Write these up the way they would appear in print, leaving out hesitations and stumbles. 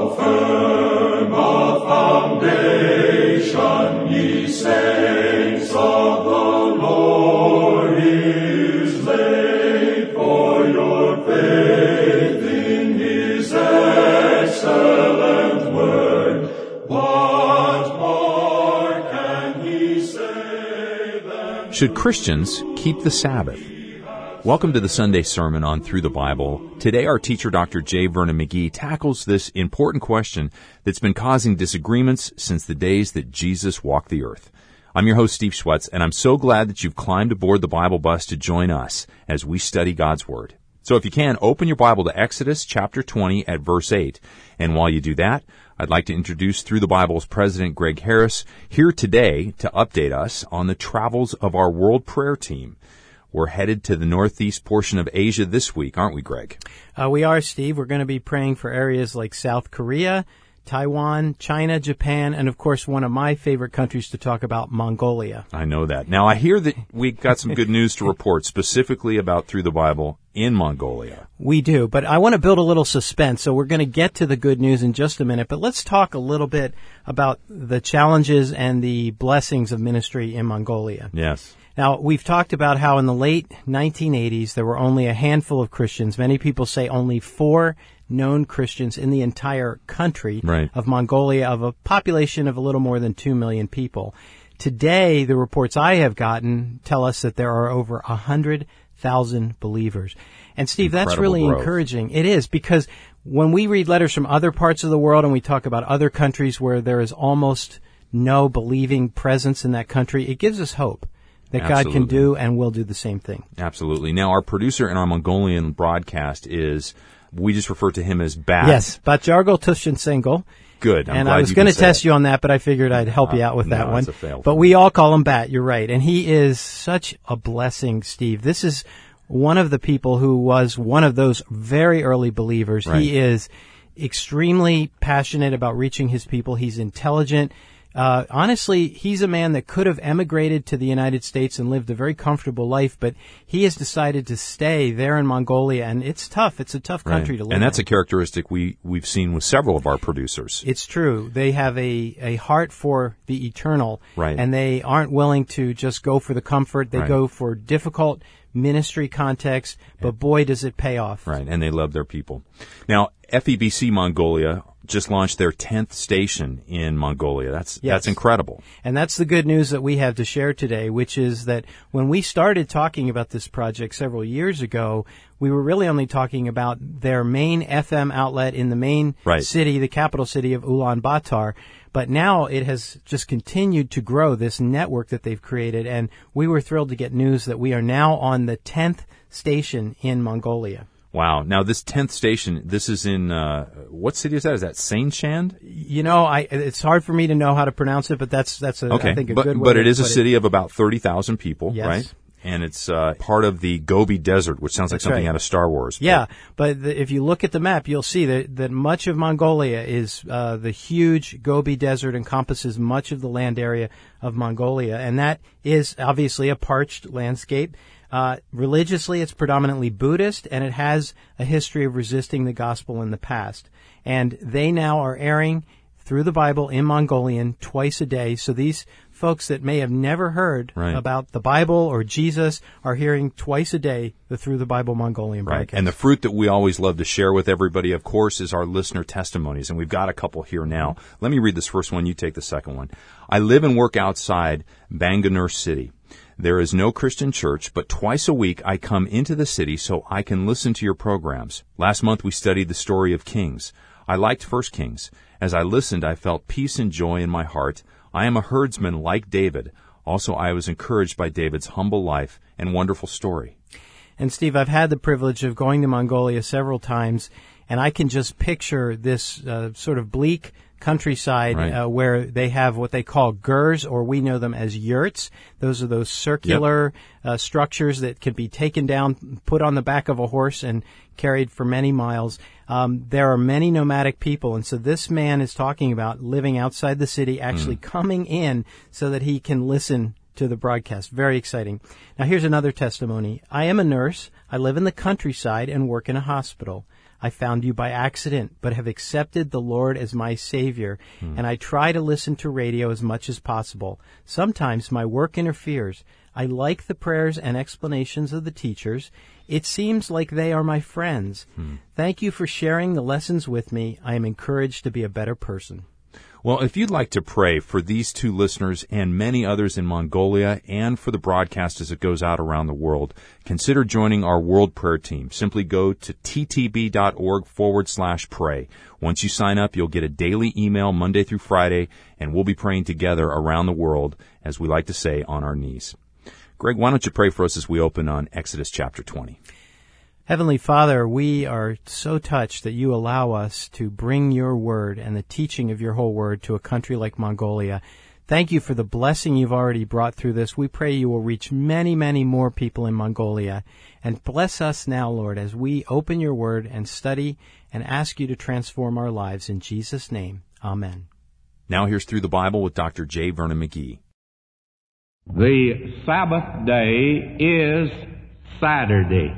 firm a foundation, ye saints of the Lord, is laid, for your faith in his excellent word. What more can he say than... Should Christians keep the Sabbath? Welcome to the Sunday Sermon on Through the Bible. Today our teacher, Dr. J. Vernon McGee, tackles this important question that's been causing disagreements since the days that Jesus walked the earth. I'm your host, Steve Schwetz, and I'm so glad that you've climbed aboard the Bible bus to join us as we study God's Word. So if you can, open your Bible to Exodus chapter 20 at verse 8. And while you do that, I'd like to introduce Through the Bible's President Greg Harris here today to update us on the travels of our World Prayer Team. We're headed to the northeast portion of Asia this week, aren't we, Greg? We are, Steve. We're going to be praying for areas like South Korea, Taiwan, China, Japan, and, of course, one of my favorite countries to talk about, Mongolia. I know that. Now, I hear that we got some good news to report specifically about Through the Bible in Mongolia. We do, but I want to build a little suspense, so we're going to get to the good news in just a minute, but let's talk a little bit about the challenges and the blessings of ministry in Mongolia. Yes. Now, we've talked about how in the late 1980s there were only a handful of Christians. Many people say only 4 known Christians in the entire country of Mongolia, of a population of a little more than 2 million people. Today, the reports I have gotten tell us that there are over 100,000 believers. And Steve, Incredible that's really growth. encouraging. It is, because when we read letters from other parts of the world and we talk about other countries where there is almost no believing presence in that country, it gives us hope that God can do and will do the same thing. Absolutely. Now, our producer in our Mongolian broadcast is, we just refer to him as Bat. Yes, Batjargol Tushin. Good. And I was going to test you on that, but I figured I'd help you out with that one. It's a fail. But we all call him Bat, you're right. And he is such a blessing, Steve. This is one of the people who was one of those very early believers. Right. He is extremely passionate about reaching his people. He's intelligent. Honestly, he's a man that could have emigrated to the United States and lived a very comfortable life, but he has decided to stay there in Mongolia, and it's tough. It's a tough country to live in. And that's a characteristic we've seen with several of our producers. It's true. They have a heart for the eternal, and they aren't willing to just go for the comfort. They go for difficult ministry context, but boy, does it pay off. Right, and they love their people. Now, FEBC Mongolia just launched their 10th station in Mongolia. That's incredible. And that's the good news that we have to share today, which is that when we started talking about this project several years ago, we were really only talking about their main FM outlet in the main city, the capital city of Ulaanbaatar. But now it has just continued to grow, this network that they've created, and we were thrilled to get news that we are now on the 10th station in Mongolia. Wow. Now, this 10th station, this is in, what city is that? Is that Sainshand? You know, it's hard for me to know how to pronounce it, but that's I think, a good way. But it is a city of about 30,000 people, yes. Right? And it's part of the Gobi Desert, which sounds like something out of Star Wars. Yeah, but if you look at the map, you'll see that much of Mongolia is the huge Gobi Desert encompasses much of the land area of Mongolia, and that is obviously a parched landscape. Religiously, it's predominantly Buddhist, and it has a history of resisting the gospel in the past. And they now are airing Through the Bible in Mongolian twice a day. So these folks that may have never heard about the Bible or Jesus are hearing twice a day the Through the Bible Mongolian broadcast. And the fruit that we always love to share with everybody, of course, is our listener testimonies. And we've got a couple here now. Let me read this first one. You take the second one. I live and work outside Bangalore City. There is no Christian church, but twice a week I come into the city so I can listen to your programs. Last month we studied the story of Kings. I liked 1 Kings. As I listened, I felt peace and joy in my heart. I am a herdsman like David. Also, I was encouraged by David's humble life and wonderful story. And Steve, I've had the privilege of going to Mongolia several times, and I can just picture this sort of bleak countryside where they have what they call gurs, or we know them as yurts. Those are those circular structures that can be taken down, put on the back of a horse, and carried for many miles. There are many nomadic people, and so this man is talking about living outside the city, actually coming in so that he can listen to the broadcast. Very exciting. Now, here's another testimony. I am a nurse. I live in the countryside and work in a hospital. I found you by accident, but have accepted the Lord as my Savior, and I try to listen to radio as much as possible. Sometimes my work interferes. I like the prayers and explanations of the teachers. It seems like they are my friends. Thank you for sharing the lessons with me. I am encouraged to be a better person. Well, if you'd like to pray for these two listeners and many others in Mongolia and for the broadcast as it goes out around the world, consider joining our World Prayer Team. Simply go to ttb.org/pray. Once you sign up, you'll get a daily email Monday through Friday, and we'll be praying together around the world, as we like to say, on our knees. Greg, why don't you pray for us as we open on Exodus chapter 20? Heavenly Father, we are so touched that you allow us to bring your word and the teaching of your whole word to a country like Mongolia. Thank you for the blessing you've already brought through this. We pray you will reach many, many more people in Mongolia. And bless us now, Lord, as we open your word and study and ask you to transform our lives. In Jesus' name, amen. Now here's Through the Bible with Dr. J. Vernon McGee. The Sabbath day is Saturday.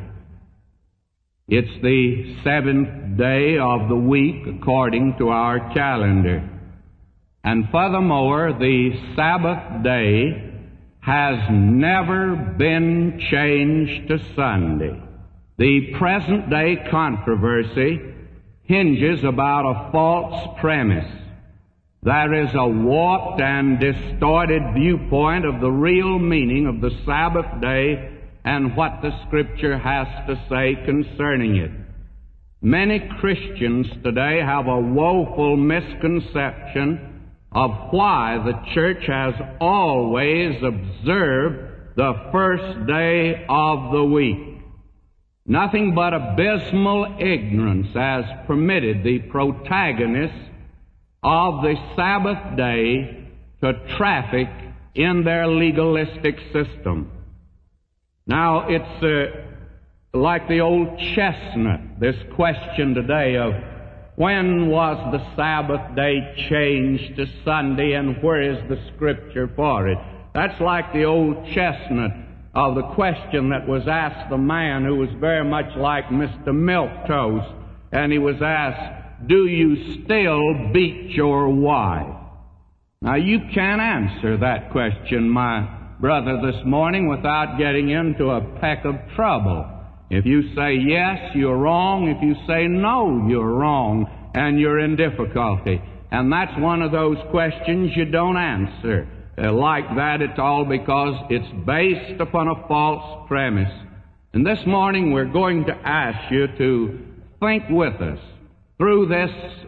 It's the 7th day of the week according to our calendar. And furthermore, the Sabbath day has never been changed to Sunday. The present day controversy hinges about a false premise. There is a warped and distorted viewpoint of the real meaning of the Sabbath day and what the Scripture has to say concerning it. Many Christians today have a woeful misconception of why the church has always observed the first day of the week. Nothing but abysmal ignorance has permitted the protagonists of the Sabbath day to traffic in their legalistic system. Now, it's like the old chestnut, this question today of when was the Sabbath day changed to Sunday and where is the Scripture for it? That's like the old chestnut of the question that was asked the man who was very much like Mr. Milquetoast, and he was asked, do you still beat your wife? Now, you can't answer that question, my brother, this morning without getting into a peck of trouble. If you say yes, you're wrong. If you say no, you're wrong, and you're in difficulty. And that's one of those questions you don't answer. Like that, it's all because it's based upon a false premise. And this morning we're going to ask you to think with us through this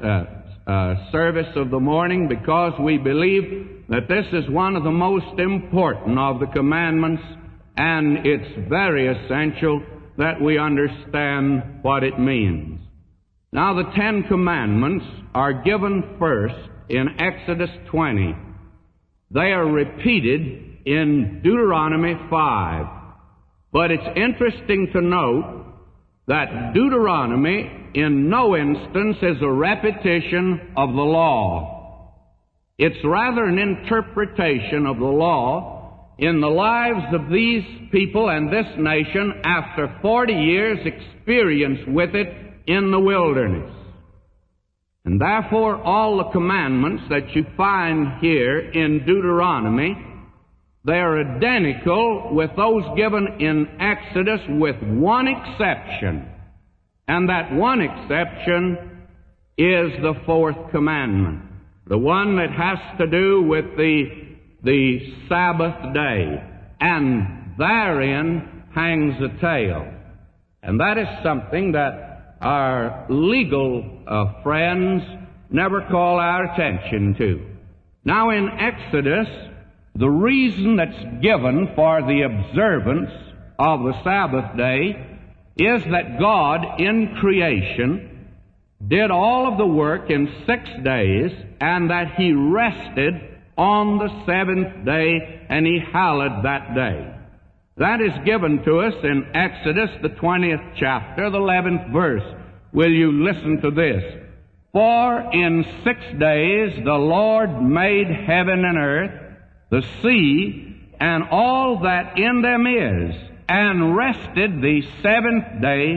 service of the morning, because we believe that this is one of the most important of the commandments, and it's very essential that we understand what it means. Now, the 10 Commandments are given first in Exodus 20. They are repeated in Deuteronomy 5. But it's interesting to note that Deuteronomy in no instance is a repetition of the law. It's rather an interpretation of the law in the lives of these people and this nation after 40 years' experience with it in the wilderness. And therefore, all the commandments that you find here in Deuteronomy, they're identical with those given in Exodus with one exception. And that one exception is the 4th commandment, the one that has to do with the Sabbath day. And therein hangs a tale. And that is something that our legal friends never call our attention to. Now, in Exodus, the reason that's given for the observance of the Sabbath day is that God in creation did all of the work in 6 days, and that He rested on the 7th day, and He hallowed that day. That is given to us in Exodus, the 20th chapter, the 11th verse. Will you listen to this? For in 6 days the Lord made heaven and earth, the sea, and all that in them is, and rested the 7th day.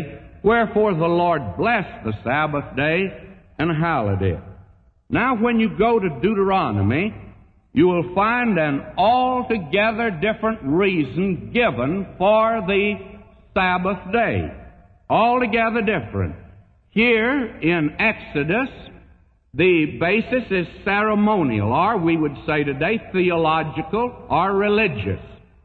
Wherefore the Lord blessed the Sabbath day and hallowed it. Now when you go to Deuteronomy, you will find an altogether different reason given for the Sabbath day. Altogether different. Here in Exodus, the basis is ceremonial, or we would say today theological or religious.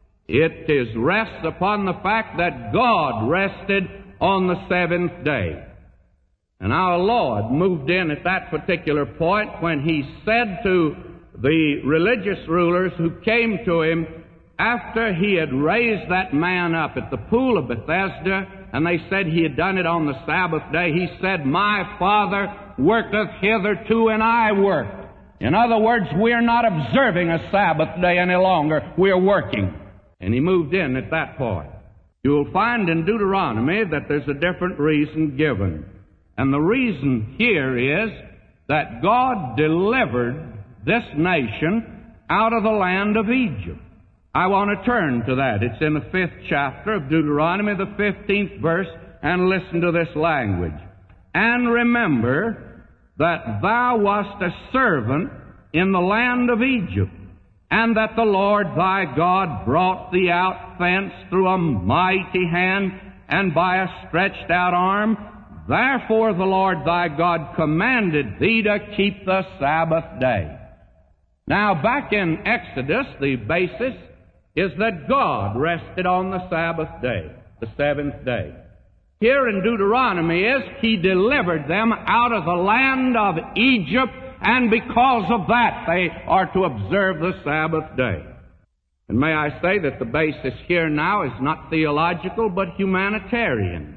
It rests upon the fact that God rested on the seventh day. And our Lord moved in at that particular point when He said to the religious rulers who came to Him after He had raised that man up at the pool of Bethesda, and they said He had done it on the Sabbath day, He said, "My Father worketh hitherto, and I work." In other words, we're not observing a Sabbath day any longer. We're working. And He moved in at that point. You'll find in Deuteronomy that there's a different reason given. And the reason here is that God delivered this nation out of the land of Egypt. I want to turn to that. It's in the 5th chapter of Deuteronomy, the 15th verse, and listen to this language. "And remember that thou wast a servant in the land of Egypt, and that the Lord thy God brought thee out thence through a mighty hand and by a stretched out arm. Therefore the Lord thy God commanded thee to keep the Sabbath day." Now back in Exodus, the basis is that God rested on the Sabbath day, the seventh day. Here in Deuteronomy is He delivered them out of the land of Egypt, and because of that they are to observe the Sabbath day. And may I say that the basis here now is not theological but humanitarian.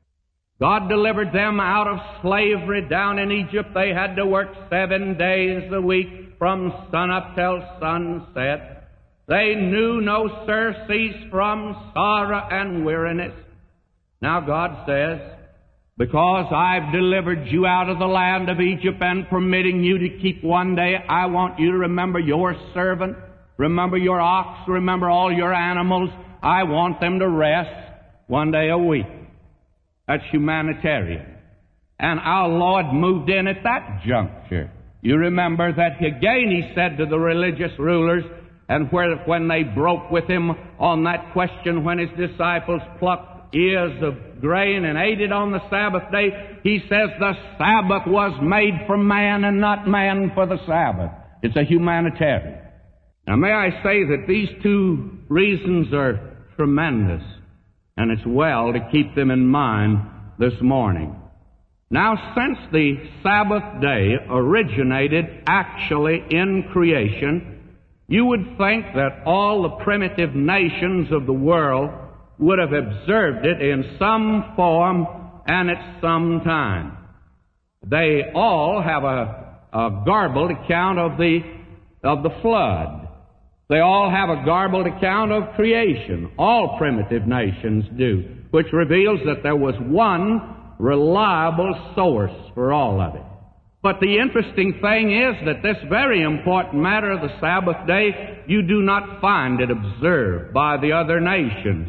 God delivered them out of slavery down in Egypt. They had to work 7 days a week from sunup till sunset. They knew no surcease from sorrow and weariness. Now God says, because I've delivered you out of the land of Egypt and permitting you to keep one day, I want you to remember your servant, remember your ox, remember all your animals. I want them to rest one day a week. That's humanitarian. And our Lord moved in at that juncture. You remember that again He said to the religious rulers, and when they broke with Him on that question when His disciples plucked ears of grain and ate it on the Sabbath day, He says the Sabbath was made for man and not man for the Sabbath. It's a humanitarian. Now may I say that these two reasons are tremendous, and it's well to keep them in mind this morning. Now, since the Sabbath day originated actually in creation, you would think that all the primitive nations of the world would have observed it in some form and at some time. They all have a garbled account of the flood. They all have a garbled account of creation. All primitive nations do, which reveals that there was one reliable source for all of it. But the interesting thing is that this very important matter of the Sabbath day, you do not find it observed by the other nations.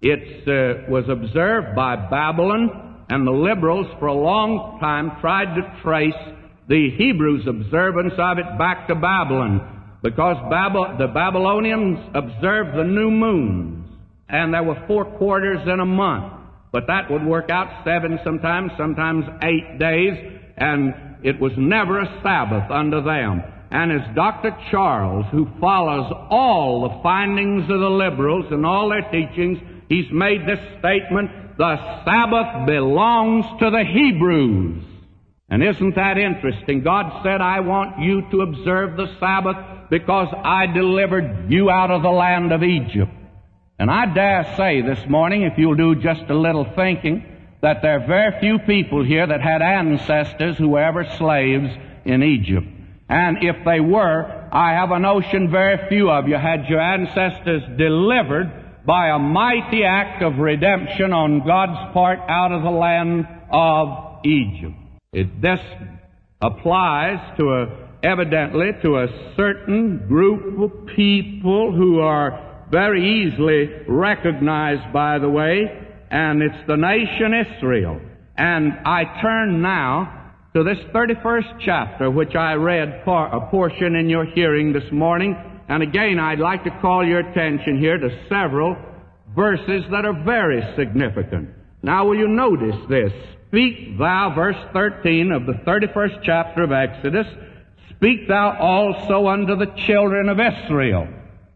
It was observed by Babylon, and the liberals for a long time tried to trace the Hebrews' observance of it back to Babylon, because the Babylonians observed the new moons, and there were 4 quarters in a month. But that would work out 7 sometimes 8 days, and it was never a Sabbath unto them. And as Dr. Charles, who follows all the findings of the liberals and all their teachings, he's made this statement, the Sabbath belongs to the Hebrews. And isn't that interesting? God said, I want you to observe the Sabbath because I delivered you out of the land of Egypt. And I dare say this morning, if you'll do just a little thinking, that there are very few people here that had ancestors who were ever slaves in Egypt. And if they were, I have a notion very few of you had your ancestors delivered by a mighty act of redemption on God's part out of the land of Egypt. This applies evidently to a certain group of people who are very easily recognized, by the way, and it's the nation Israel. And I turn now to this 31st chapter, which I read a portion in your hearing this morning. And again, I'd like to call your attention here to several verses that are very significant. Now, will you notice this? Speak thou, verse 13 of the 31st chapter of Exodus, speak thou also unto the children of Israel.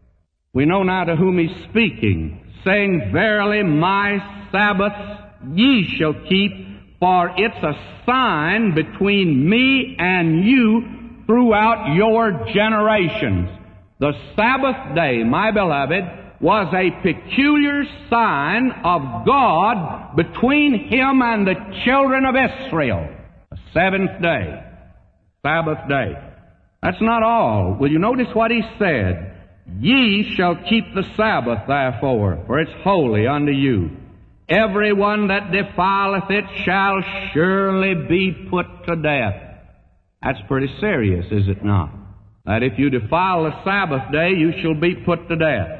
We know now to whom he's speaking, saying, verily my Sabbaths ye shall keep, for it's a sign between me and you throughout your generations. The Sabbath day, my beloved, was a peculiar sign of God between Him and the children of Israel. The seventh day, Sabbath day. That's not all. Will you notice what He said? Ye shall keep the Sabbath, therefore, for it's holy unto you. Every one that defileth it shall surely be put to death. That's pretty serious, is it not? That if you defile the Sabbath day, you shall be put to death.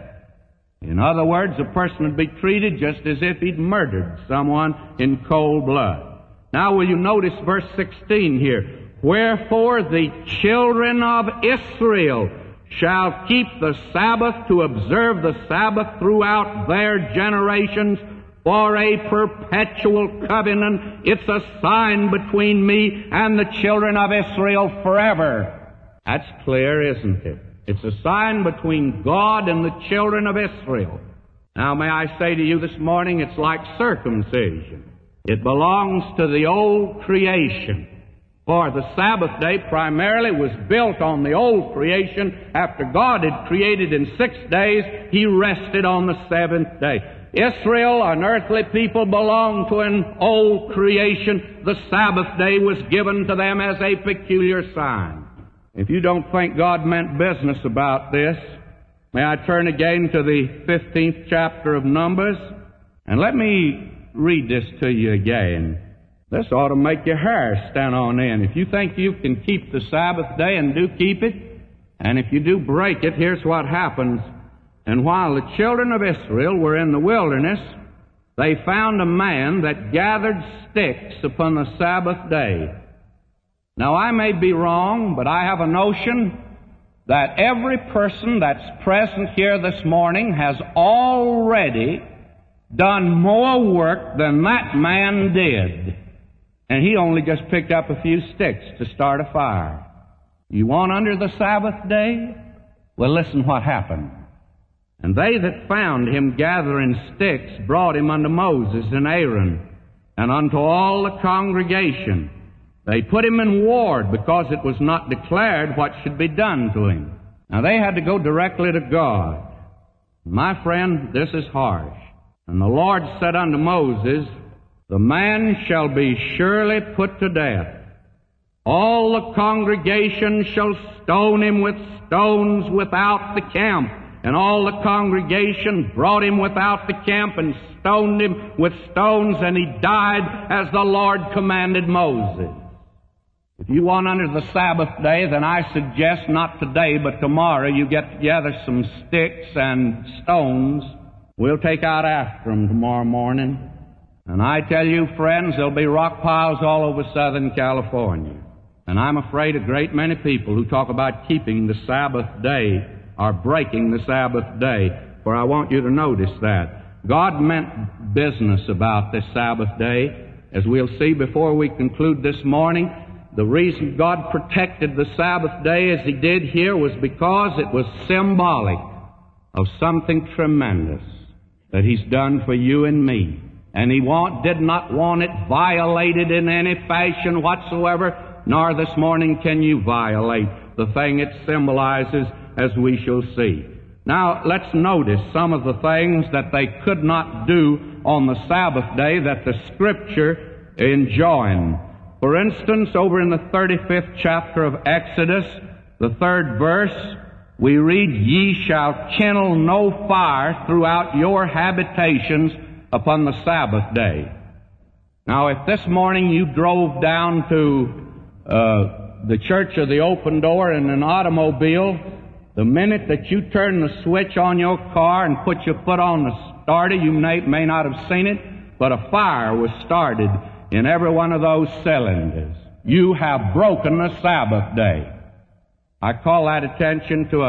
In other words, a person would be treated just as if he'd murdered someone in cold blood. Now will you notice verse 16 here? Wherefore the children of Israel shall keep the Sabbath to observe the Sabbath throughout their generations for a perpetual covenant. It's a sign between me and the children of Israel forever. That's clear, isn't it? It's a sign between God and the children of Israel. Now, may I say to you this morning, it's like circumcision. It belongs to the old creation. For the Sabbath day primarily was built on the old creation. After God had created in 6 days, He rested on the seventh day. Israel, an earthly people, belonged to an old creation. The Sabbath day was given to them as a peculiar sign. If you don't think God meant business about this, may I turn again to the 15th chapter of Numbers? And let me read this to you again. This ought to make your hair stand on end. If you think you can keep the Sabbath day and do keep it, and if you do break it, here's what happens. And while the children of Israel were in the wilderness, they found a man that gathered sticks upon the Sabbath day. Now, I may be wrong, but I have a notion that every person that's present here this morning has already done more work than that man did. And he only just picked up a few sticks to start a fire. You want under the Sabbath day? Well, listen what happened. And they that found him gathering sticks brought him unto Moses and Aaron, and unto all the congregation. They put him in ward because it was not declared what should be done to him. Now they had to go directly to God. My friend, this is harsh. And the Lord said unto Moses, the man shall be surely put to death. All the congregation shall stone him with stones without the camp. And all the congregation brought him without the camp and stoned him with stones, and he died as the Lord commanded Moses. If you want under the Sabbath day, then I suggest not today, but tomorrow you get together some sticks and stones. We'll take out after them tomorrow morning. And I tell you, friends, there'll be rock piles all over Southern California. And I'm afraid a great many people who talk about keeping the Sabbath day are breaking the Sabbath day. For I want you to notice that God meant business about this Sabbath day. As we'll see before we conclude this morning, the reason God protected the Sabbath day as He did here was because it was symbolic of something tremendous that He's done for you and me. And He did not want it violated in any fashion whatsoever, nor this morning can you violate the thing it symbolizes, as we shall see. Now, let's notice some of the things that they could not do on the Sabbath day that the Scripture enjoined. For instance, over in the 35th chapter of Exodus, the 3rd verse, we read, ye shall kindle no fire throughout your habitations upon the Sabbath day. Now, if this morning you drove down to the Church of the Open Door in an automobile, the minute that you turn the switch on your car and put your foot on the starter, you may not have seen it, but a fire was started in every one of those cylinders. You have broken the Sabbath day. I call that attention to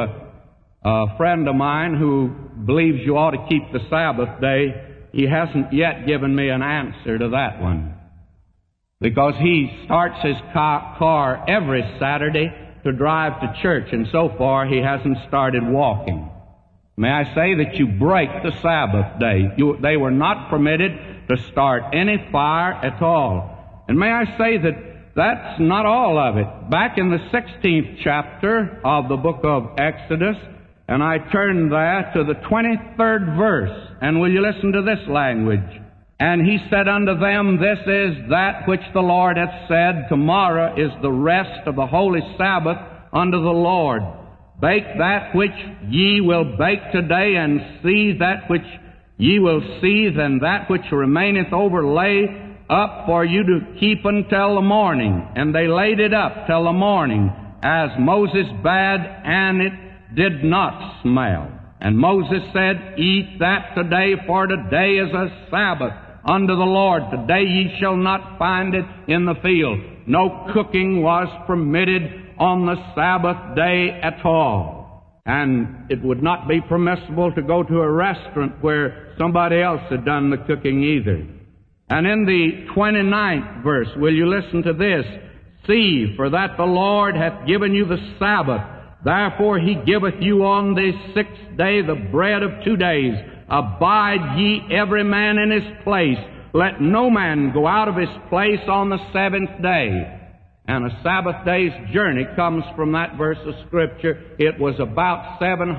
a friend of mine who believes you ought to keep the Sabbath day. He hasn't yet given me an answer to that one, because he starts his car every Saturday to drive to church, and so far he hasn't started walking. May I say that you break the Sabbath day. They were not permitted to start any fire at all. And may I say that that's not all of it. Back in the 16th chapter of the book of Exodus, and I turn there to the 23rd verse, and will you listen to this language? And he said unto them, This is that which the Lord hath said, Tomorrow is the rest of the holy Sabbath unto the Lord. Bake that which ye will bake today, and seethe that which ye will seethe, and that which remaineth overlay up for you to keep until the morning. And they laid it up till the morning, as Moses bade, and it did not smell. And Moses said, Eat that today, for today is a Sabbath unto the Lord. Today ye shall not find it in the field. No cooking was permitted on the Sabbath day at all. And it would not be permissible to go to a restaurant where somebody else had done the cooking either. And in the 29th verse, will you listen to this? See, for that the Lord hath given you the Sabbath. Therefore he giveth you on the 6th day the bread of 2 days. Abide ye every man in his place. Let no man go out of his place on the 7th day. And a Sabbath day's journey comes from that verse of Scripture. It was about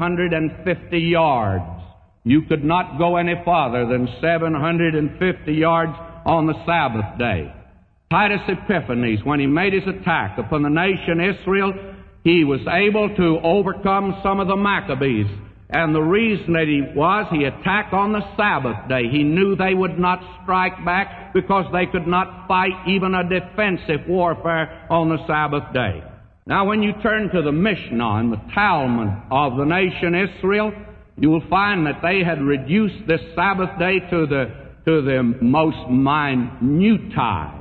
750 yards. You could not go any farther than 750 yards on the Sabbath day. Titus Epiphanes, when he made his attack upon the nation Israel, he was able to overcome some of the Maccabees. And the reason that he attacked on the Sabbath day. He knew they would not strike back because they could not fight even a defensive warfare on the Sabbath day. Now, when you turn to the Mishnah and the Talmud of the nation Israel, you will find that they had reduced this Sabbath day to the most minutiae.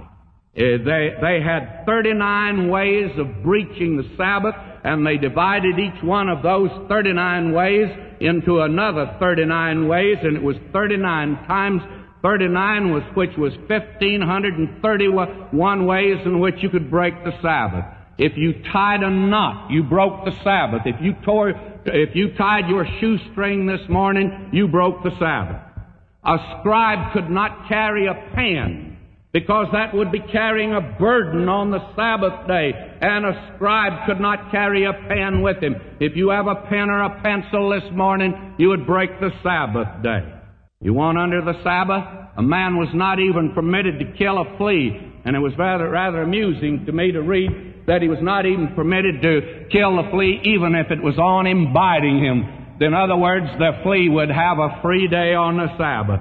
They had 39 ways of breaching the Sabbath, and they divided each one of those 39 ways into another 39 ways, and it was 39 times 39, which was 1,531 ways in which you could break the Sabbath. If you tied a knot, you broke the Sabbath. If you tied your shoestring this morning, you broke the Sabbath. A scribe could not carry a pen, because that would be carrying a burden on the Sabbath day, and a scribe could not carry a pen with him. If you have a pen or a pencil this morning, you would break the Sabbath day. You want under the Sabbath? A man was not even permitted to kill a flea, and it was rather amusing to me to read that he was not even permitted to kill the flea even if it was on him biting him. In other words, the flea would have a free day on the Sabbath.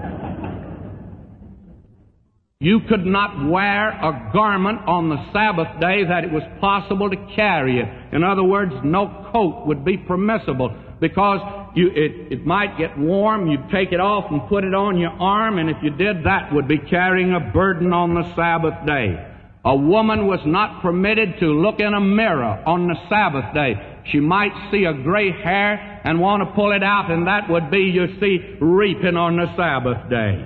You could not wear a garment on the Sabbath day that it was possible to carry it. In other words, no coat would be permissible, because it might get warm. You'd take it off and put it on your arm, and if you did, that would be carrying a burden on the Sabbath day. A woman was not permitted to look in a mirror on the Sabbath day. She might see a gray hair and want to pull it out, and that would be, you see, reaping on the Sabbath day.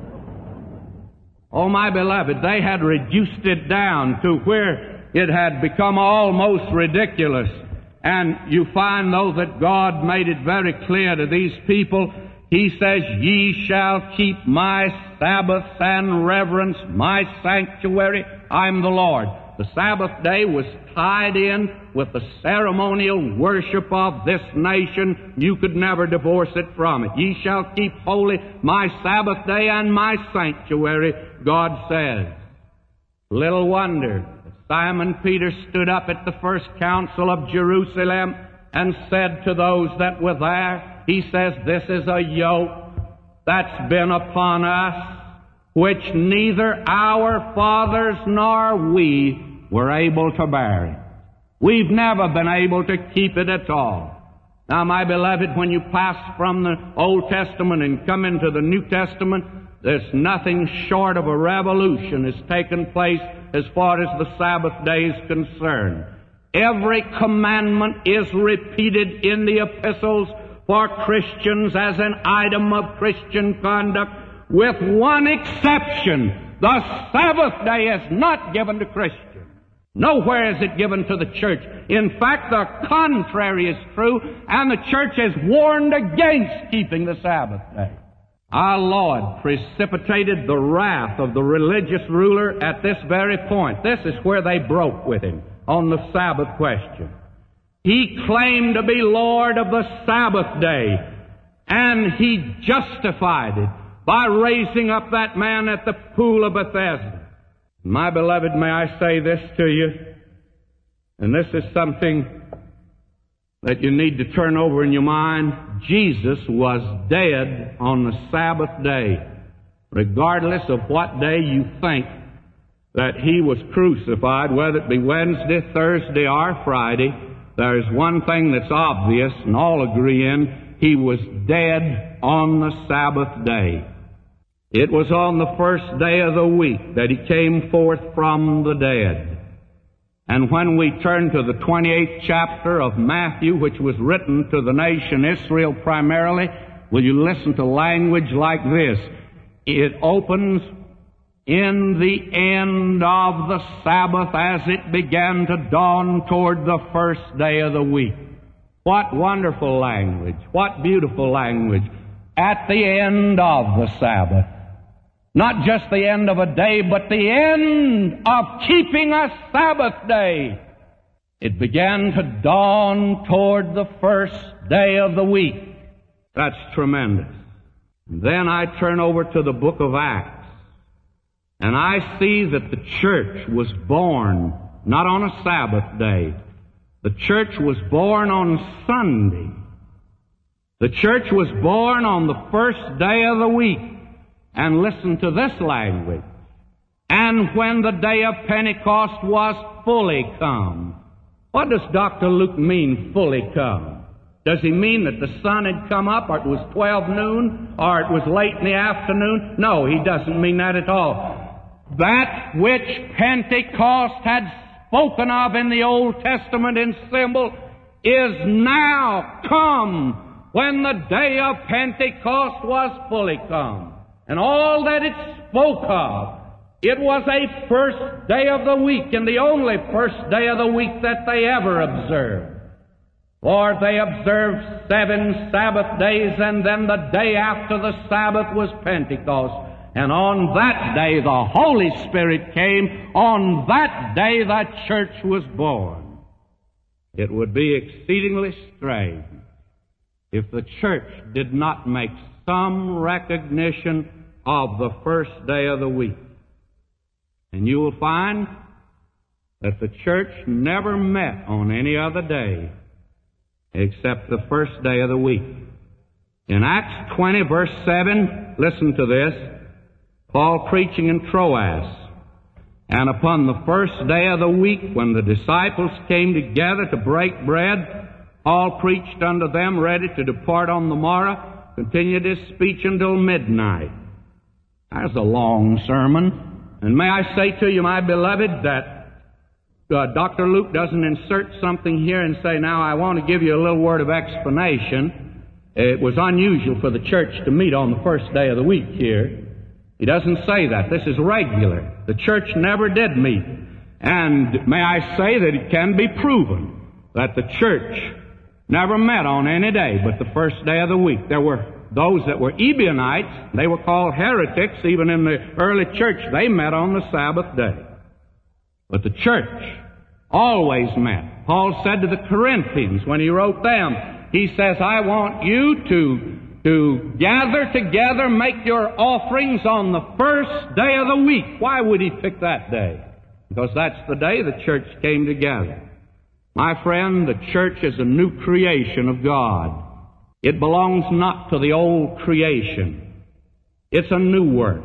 Oh, my beloved, they had reduced it down to where it had become almost ridiculous. And you find, though, that God made it very clear to these people. He says, Ye shall keep my Sabbaths and reverence my sanctuary. I'm the Lord. The Sabbath day was tied in with the ceremonial worship of this nation. You could never divorce it from it. Ye shall keep holy my Sabbath day and my sanctuary, God says. Little wonder Simon Peter stood up at the first council of Jerusalem and said to those that were there, he says, This is a yoke that's been upon us, which neither our fathers nor we were able to bear it. We've never been able to keep it at all. Now, my beloved, when you pass from the Old Testament and come into the New Testament, there's nothing short of a revolution has taken place as far as the Sabbath day is concerned. Every commandment is repeated in the epistles for Christians as an item of Christian conduct, with one exception. The Sabbath day is not given to Christians. Nowhere is it given to the church. In fact, the contrary is true, and the church is warned against keeping the Sabbath day. Our Lord precipitated the wrath of the religious ruler at this very point. This is where they broke with him on the Sabbath question. He claimed to be Lord of the Sabbath day, and he justified it by raising up that man at the pool of Bethesda. My beloved, may I say this to you, and this is something that you need to turn over in your mind. Jesus was dead on the Sabbath day, regardless of what day you think that he was crucified, whether it be Wednesday, Thursday, or Friday. There is one thing that's obvious, and all agree in: he was dead on the Sabbath day. It was on the first day of the week that he came forth from the dead. And when we turn to the 28th chapter of Matthew, which was written to the nation Israel primarily, will you listen to language like this? It opens, "In the end of the Sabbath, as it began to dawn toward the first day of the week." What wonderful language! What beautiful language! At the end of the Sabbath. Not just the end of a day, but the end of keeping a Sabbath day. It began to dawn toward the first day of the week. That's tremendous. Then I turn over to the book of Acts, and I see that the church was born not on a Sabbath day. The church was born on Sunday. The church was born on the first day of the week. And listen to this language. "And when the day of Pentecost was fully come." What does Dr. Luke mean, fully come? Does he mean that the sun had come up, or it was 12 noon, or it was late in the afternoon? No, he doesn't mean that at all. That which Pentecost had spoken of in the Old Testament in symbol is now come, when the day of Pentecost was fully come. And all that it spoke of, it was a first day of the week, and the only first day of the week that they ever observed. For they observed 7 Sabbath days, and then the day after the Sabbath was Pentecost. And on that day the Holy Spirit came. On that day the church was born. It would be exceedingly strange if the church did not make some recognition of the first day of the week. And you will find that the church never met on any other day except the first day of the week. In Acts 20, verse 7, listen to this. Paul preaching in Troas. "And upon the first day of the week, when the disciples came together to break bread, Paul preached unto them, ready to depart on the morrow, continued his speech until midnight." That's a long sermon. And may I say to you, my beloved, that Dr. Luke doesn't insert something here and say, "Now I want to give you a little word of explanation. It was unusual for the church to meet on the first day of the week here." He doesn't say that. This is regular. The church never did meet. And may I say that it can be proven that the church never met on any day but the first day of the week. There were those that were Ebionites. They were called heretics. Even in the early church, they met on the Sabbath day. But the church always met. Paul said to the Corinthians when he wrote them, he says, "I want you to gather together, make your offerings on the first day of the week." Why would he pick that day? Because that's the day the church came together. My friend, the church is a new creation of God. It belongs not to the old creation. It's a new work.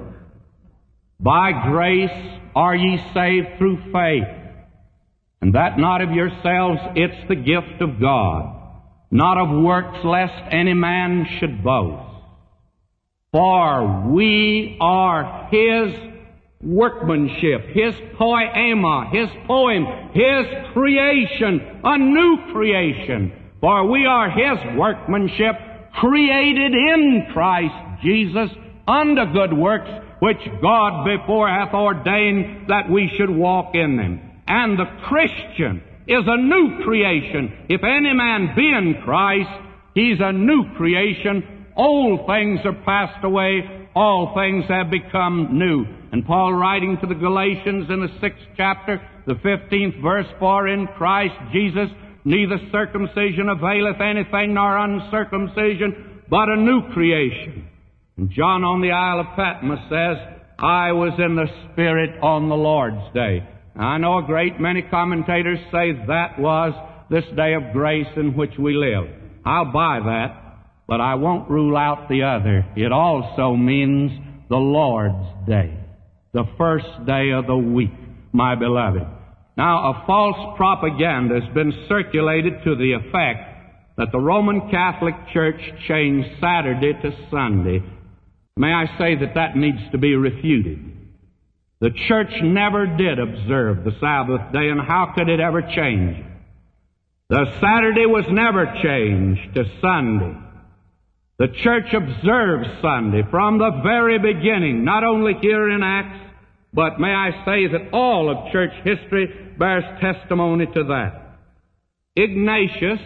"By grace are ye saved through faith, and that not of yourselves, it's the gift of God, not of works, lest any man should boast." For we are His workmanship, His poema, His poem, His creation, a new creation. For we are His workmanship, created in Christ Jesus unto good works, which God before hath ordained that we should walk in them. And the Christian is a new creation. If any man be in Christ, he's a new creation. Old things are passed away, all things have become new. And Paul, writing to the Galatians in the 6th chapter, the 15th verse, for in Christ Jesus neither circumcision availeth anything nor uncircumcision, but a new creation. And John on the Isle of Patmos says, I was in the Spirit on the Lord's day. Now, I know a great many commentators say that was this day of grace in which we live. I'll buy that, but I won't rule out the other. It also means the Lord's day, the first day of the week, my beloved. Now, a false propaganda has been circulated to the effect that the Roman Catholic Church changed Saturday to Sunday. May I say that that needs to be refuted. The church never did observe the Sabbath day, and how could it ever change? The Saturday was never changed to Sunday. The church observes Sunday from the very beginning, not only here in Acts, but may I say that all of church history bears testimony to that. Ignatius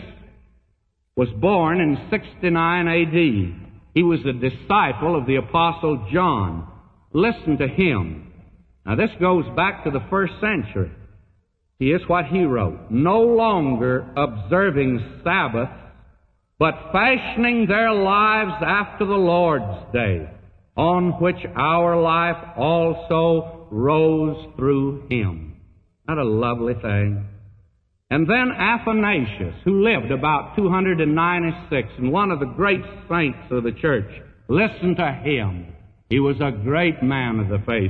was born in 69 A.D. He was a disciple of the Apostle John. Listen to him. Now this goes back to the 1st century. Here's what he wrote. No longer observing Sabbath, but fashioning their lives after the Lord's day, on which our life also rose through Him. Not a lovely thing? And then Athanasius, who lived about 296, and one of the great saints of the church. Listen to him. He was a great man of the faith.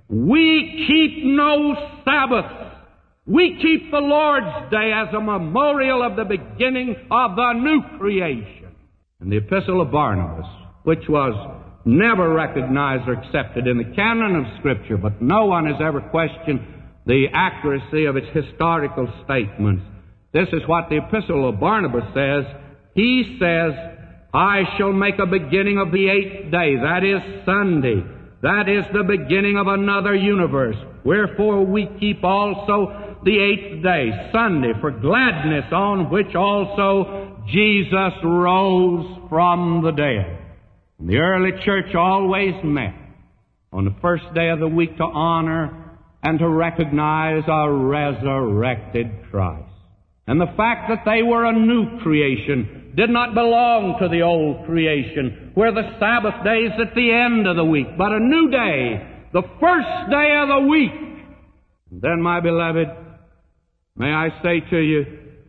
We keep no Sabbath. We keep the Lord's day as a memorial of the beginning of the new creation. And the Epistle of Barnabas, which was never recognized or accepted in the canon of Scripture, but no one has ever questioned the accuracy of its historical statements. This is what the Epistle of Barnabas says. He says, I shall make a beginning of the 8th day, that is Sunday. That is the beginning of another universe. Wherefore we keep also the 8th day, Sunday, for gladness, on which also Jesus rose from the dead. And the early church always met on the first day of the week to honor and to recognize a resurrected Christ. And the fact that they were a new creation did not belong to the old creation, where the Sabbath day is at the end of the week, but a new day, the first day of the week. And then, my beloved, may I say to you,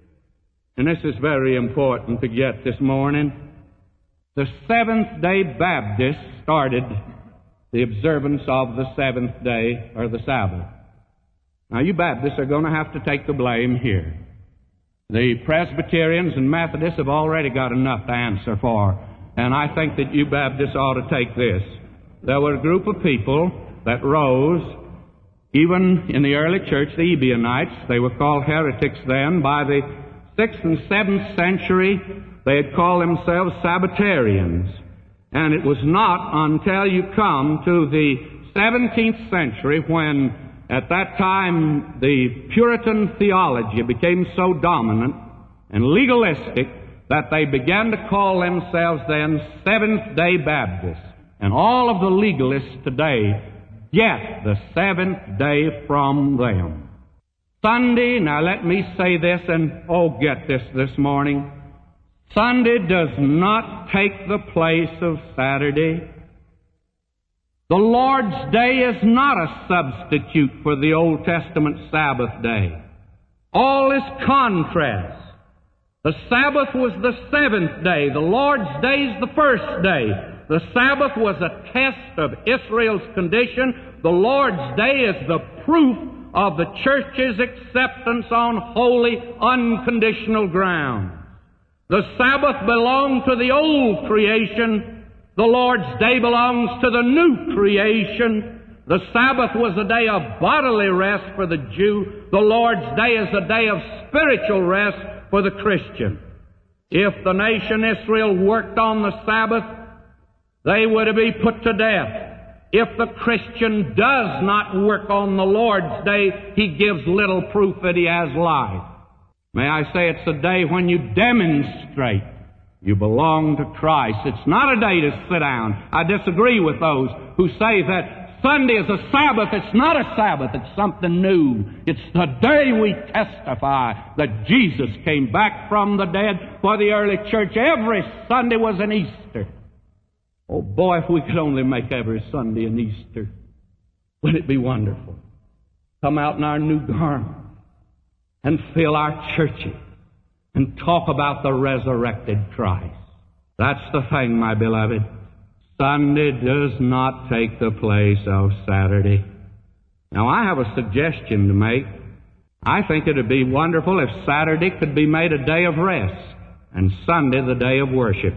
and this is very important to get this morning, the Seventh-day Baptists started the observance of the seventh day, or the Sabbath. Now, you Baptists are going to have to take the blame here. The Presbyterians and Methodists have already got enough to answer for, and I think that you Baptists ought to take this. There were a group of people that rose, even in the early church, the Ebionites. They were called heretics then. By the 6th and 7th century, they had called themselves Sabbatarians. And it was not until you come to the 17th century when, at that time, the Puritan theology became so dominant and legalistic that they began to call themselves then Seventh-day Baptists. And all of the legalists today get the seventh day from them. Sunday, now let me say this, and get this morning. Sunday does not take the place of Saturday. The Lord's day is not a substitute for the Old Testament Sabbath day. All is contrast. The Sabbath was the seventh day. The Lord's day is the first day. The Sabbath was a test of Israel's condition. The Lord's day is the proof of the church's acceptance on holy, unconditional ground. The Sabbath belonged to the old creation. The Lord's Day belongs to the new creation. The Sabbath was a day of bodily rest for the Jew. The Lord's Day is a day of spiritual rest for the Christian. If the nation Israel worked on the Sabbath, they would be put to death. If the Christian does not work on the Lord's Day, he gives little proof that he has life. May I say it's a day when you demonstrate you belong to Christ. It's not a day to sit down. I disagree with those who say that Sunday is a Sabbath. It's not a Sabbath. It's something new. It's the day we testify that Jesus came back from the dead. For the early church, every Sunday was an Easter. Oh boy, if we could only make every Sunday an Easter, wouldn't it be wonderful? Come out in our new garment and fill our churches and talk about the resurrected Christ. That's the thing, my beloved. Sunday does not take the place of Saturday. Now, I have a suggestion to make. I think it would be wonderful if Saturday could be made a day of rest and Sunday the day of worship.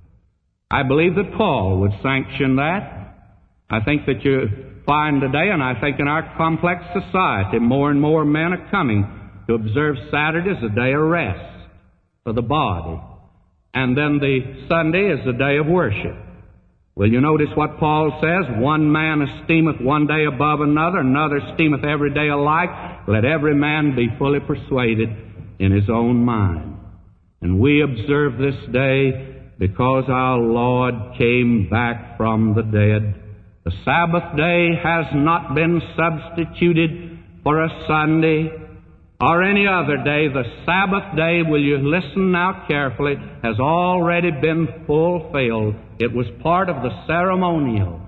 I believe that Paul would sanction that. I think that you find today, and I think in our complex society, more and more men are coming to observe Saturday as a day of rest for the body. And then the Sunday is a day of worship. Will you notice what Paul says? One man esteemeth one day above another, another esteemeth every day alike. Let every man be fully persuaded in his own mind. And we observe this day because our Lord came back from the dead. The Sabbath day has not been substituted for a Sunday or any other day. The Sabbath day, will you listen now carefully, has already been fulfilled. It was part of the ceremonial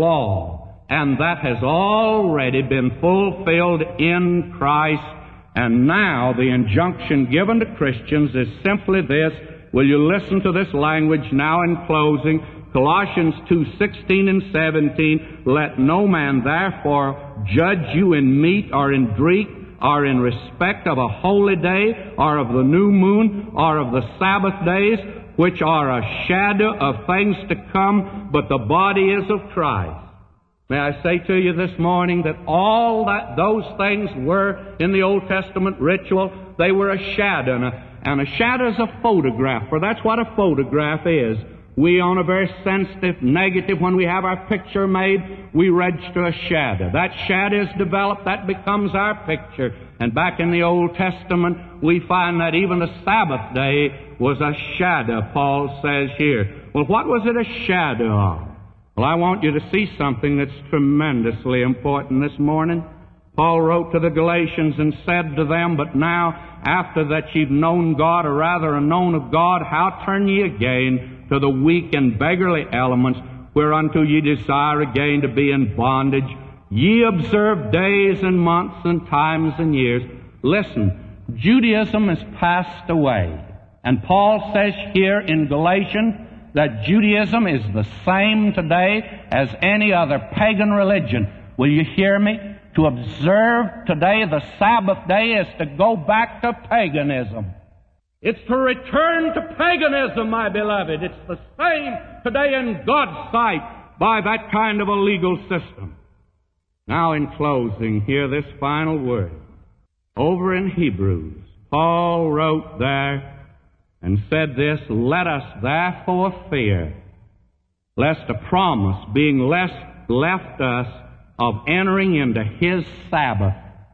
law, and that has already been fulfilled in Christ. And now the injunction given to Christians is simply this. Will you listen to this language now in closing? Colossians 2:16 and 17. Let no man therefore judge you in meat or in drink, or in respect of a holy day, or of the new moon, or of the Sabbath days, which are a shadow of things to come, but the body is of Christ. May I say to you this morning that all that those things were in the Old Testament ritual, they were a shadow, and a shadow is a photograph, for that's what a photograph is. We, on a very sensitive negative, when we have our picture made, we register a shadow. That shadow is developed, that becomes our picture. And back in the Old Testament, we find that even the Sabbath day was a shadow, Paul says here. Well, what was it a shadow of? Well, I want you to see something that's tremendously important this morning. Paul wrote to the Galatians and said to them, but now, after that you've known God, or rather are known of God, how turn ye again to the weak and beggarly elements, whereunto ye desire again to be in bondage? Ye observe days and months and times and years. Listen, Judaism has passed away. And Paul says here in Galatians that Judaism is the same today as any other pagan religion. Will you hear me? To observe today the Sabbath day is to go back to paganism. It's to return to paganism, my beloved. It's the same today in God's sight by that kind of a legal system. Now in closing, hear this final word. Over in Hebrews, Paul wrote there and said this, let us therefore fear, lest a promise being left us of entering into His Sabbath,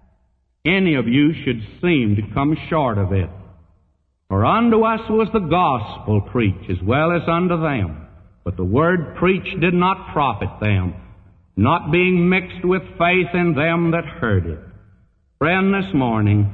any of you should seem to come short of it. For unto us was the gospel preached as well as unto them. But the word preached did not profit them, not being mixed with faith in them that heard it. Friend, this morning,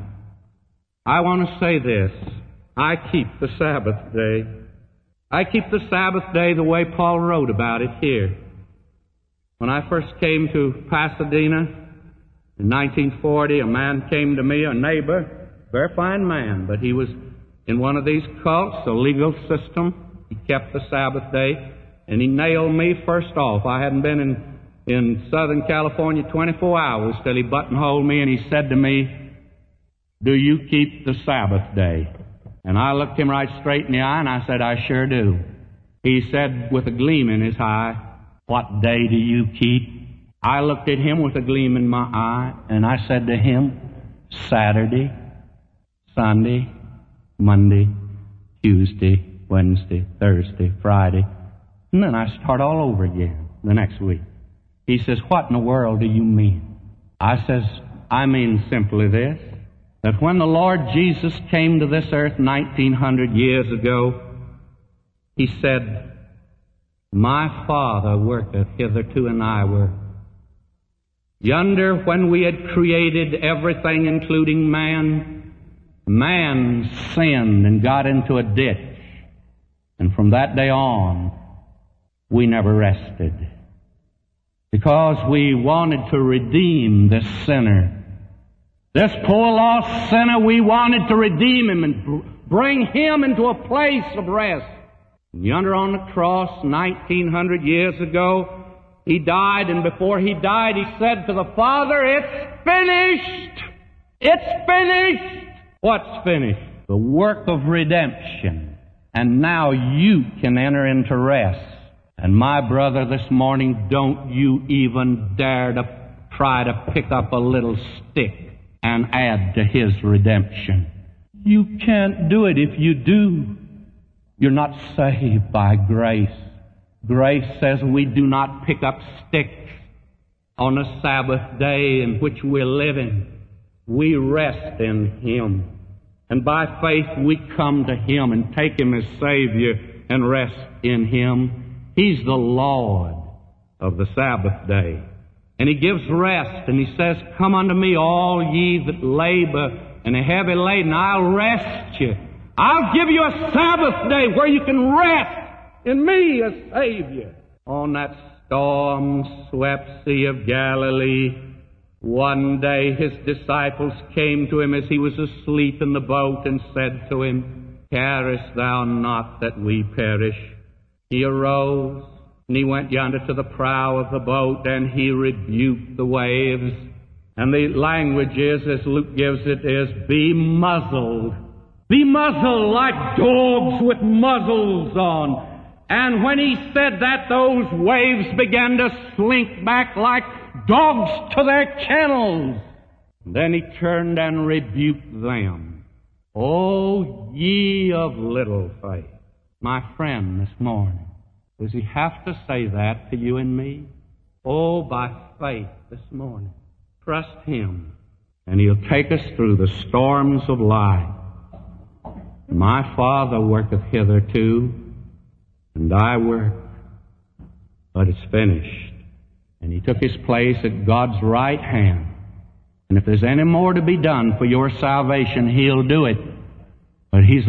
I want to say this. I keep the Sabbath day. I keep the Sabbath day the way Paul wrote about it here. When I first came to Pasadena in 1940, a man came to me, a neighbor, very fine man, but he was in one of these cults, a legal system. He kept the Sabbath day, and he nailed me first off. I hadn't been in Southern California 24 hours till he buttonholed me, and he said to me, do you keep the Sabbath day? And I looked him right straight in the eye, and I said, I sure do. He said with a gleam in his eye, "What day do you keep?" I looked at him with a gleam in my eye, and I said to him, "Saturday, Sunday, Monday, Tuesday, Wednesday, Thursday, Friday." And then I start all over again the next week. He says, "What in the world do you mean?" I says, "I mean simply this, that when the Lord Jesus came to this earth 1900 years ago, He said, 'My Father worketh hitherto, and I work.' Yonder, when we had created everything, including man, man sinned and got into a ditch. And from that day on, we never rested. Because we wanted to redeem this sinner. This poor lost sinner, we wanted to redeem him and bring him into a place of rest. And yonder on the cross, 1900 years ago, He died, and before He died, He said to the Father, "It's finished! It's finished!" What's finished? The work of redemption. And now you can enter into rest. And my brother, this morning, don't you even dare to try to pick up a little stick and add to His redemption. You can't do it. If you do, you're not saved by grace. Grace says we do not pick up sticks on the Sabbath day in which we're living. We rest in Him. And by faith we come to Him and take Him as Savior and rest in Him. He's the Lord of the Sabbath day. And He gives rest, and He says, "Come unto me, all ye that labor and are heavy laden, I'll rest you. I'll give you a Sabbath day where you can rest in me as Savior." On that storm-swept Sea of Galilee, one day His disciples came to Him as He was asleep in the boat and said to Him, "Carest thou not that we perish?" He arose, and He went yonder to the prow of the boat, and He rebuked the waves. And the language is, as Luke gives it, is, "Be muzzled. Be muzzled like dogs with muzzles on." And when He said that, those waves began to slink back like dogs to their kennels. Then He turned and rebuked them. "O ye of little faith." My friend, this morning, does He have to say that to you and me? Oh, by faith this morning, trust Him, and He'll take us through the storms of life. My Father worketh hitherto, and I work, but it's finished. And He took His place at God's right hand. And if there's any more to be done for your salvation, He'll do it. But He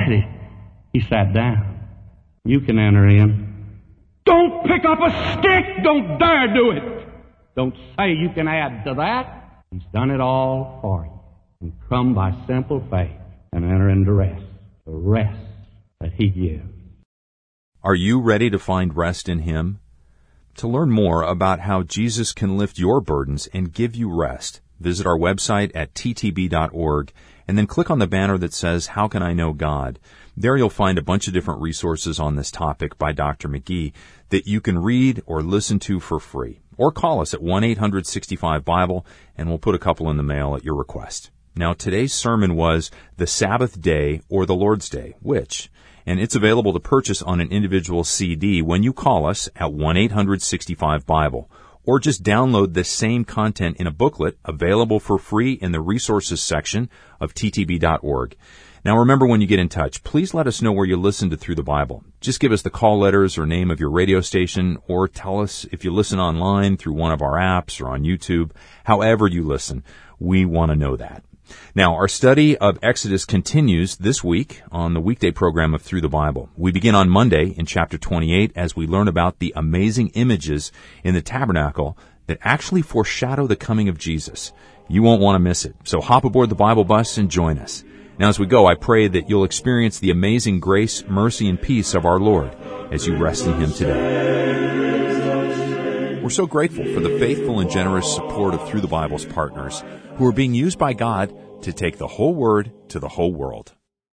sat down. You can enter in. Don't pick up a stick! Don't dare do it! Don't say you can add to that. He's done it all for you. And come by simple faith and enter into rest. The rest that He gives. Are you ready to find rest in Him? To learn more about how Jesus can lift your burdens and give you rest, visit our website at ttb.org and then click on the banner that says, "How can I know God?" There you'll find a bunch of different resources on this topic by Dr. McGee that you can read or listen to for free. Or call us at 1-800-65-BIBLE and we'll put a couple in the mail at your request. Now, today's sermon was the Sabbath Day or the Lord's Day, which? And it's available to purchase on an individual CD when you call us at 1-800-65-BIBLE. Or just download the same content in a booklet available for free in the resources section of ttb.org. Now remember, when you get in touch, please let us know where you listen to Through the Bible. Just give us the call letters or name of your radio station, or tell us if you listen online through one of our apps or on YouTube. However you listen, we want to know that. Now, our study of Exodus continues this week on the weekday program of Through the Bible. We begin on Monday in chapter 28 as we learn about the amazing images in the tabernacle that actually foreshadow the coming of Jesus. You won't want to miss it, so hop aboard the Bible bus and join us. Now, as we go, I pray that you'll experience the amazing grace, mercy, and peace of our Lord as you rest in Him today. We're so grateful for the faithful and generous support of Through the Bible's partners, who are being used by God to take the whole Word to the whole world.